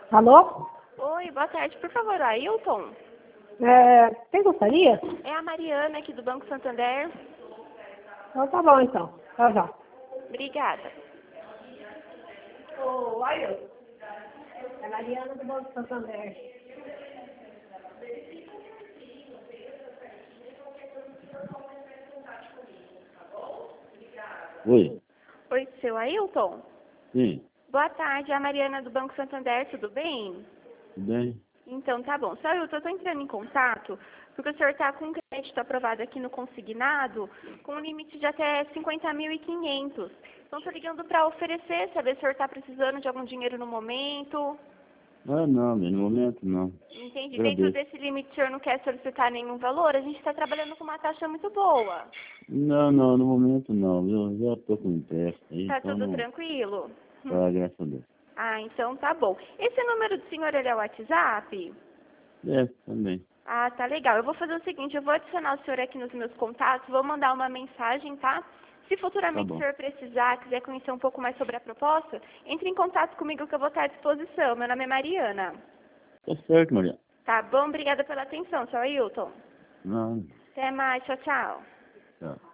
Alô? Oi, boa tarde. Por favor, Ailton? Quem gostaria? É a Mariana aqui do Banco Santander. Então tá bom, então. Tchau, tchau. Obrigada. Ô, Ailton. É a Mariana do Banco Santander. Oi. Oi, seu Ailton? Sim, Boa tarde, é a Mariana do Banco Santander, tudo bem? tudo bem? Então tá bom. Seu Ailton, eu tô entrando em contato porque o senhor tá com um crédito aprovado aqui no consignado com um limite de até 50.500. Então tô ligando para oferecer, saber se o senhor tá precisando de algum dinheiro no momento. Ah, não, no momento não. Entendi. Dentro Agradeço. desse limite o senhor não quer solicitar nenhum valor? A gente está trabalhando com uma taxa muito boa. Não, no momento não. Eu já estou com empréstimo aí, Tá então tudo não. tranquilo? Tá, graças a Deus. Ah, então tá bom. Esse número do senhor, ele é o WhatsApp? É, também. Ah, tá legal. Eu vou fazer o seguinte, eu vou adicionar o senhor aqui nos meus contatos, vou mandar uma mensagem, tá? Se Tá futuramente o bom. senhor precisar, quiser conhecer um pouco mais sobre a proposta, entre em contato comigo que eu vou estar à disposição. Meu nome é Mariana. Tá certo, Maria. Tá bom? Obrigada pela atenção, seu Ailton. Não, Até mais. Tchau, tchau. tchau.